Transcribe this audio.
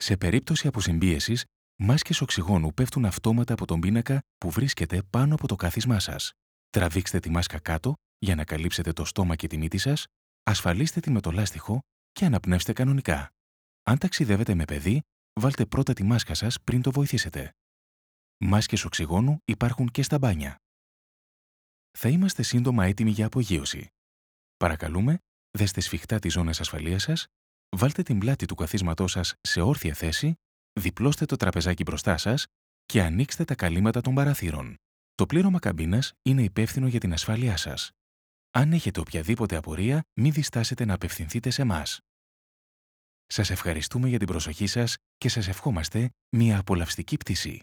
Σε περίπτωση αποσυμπίεσης, μάσκες οξυγόνου πέφτουν αυτόματα από τον πίνακα που βρίσκεται πάνω από το κάθισμά σας. Τραβήξτε τη μάσκα κάτω για να καλύψετε το στόμα και τη μύτη σας, ασφαλίστε τη με το λάστιχο και αναπνεύστε κανονικά. Αν ταξιδεύετε με παιδί, βάλτε πρώτα τη μάσκα σας πριν το βοηθήσετε. Μάσκες οξυγόνου υπάρχουν και στα μπάνια. Θα είμαστε σύντομα έτοιμοι για απογείωση. Παρακαλούμε, δέστε σφιχτά τις ζώνες ασφαλείας σας, βάλτε την πλάτη του καθίσματός σας σε όρθια θέση, διπλώστε το τραπεζάκι μπροστά σας και ανοίξτε τα καλύματα των παραθύρων. Το πλήρωμα καμπίνας είναι υπεύθυνο για την ασφάλειά σας. Αν έχετε οποιαδήποτε απορία, μην διστάσετε να απευθυνθείτε σε εμάς. Σας ευχαριστούμε για την προσοχή σας και σας ευχόμαστε μια απολαυστική πτήση.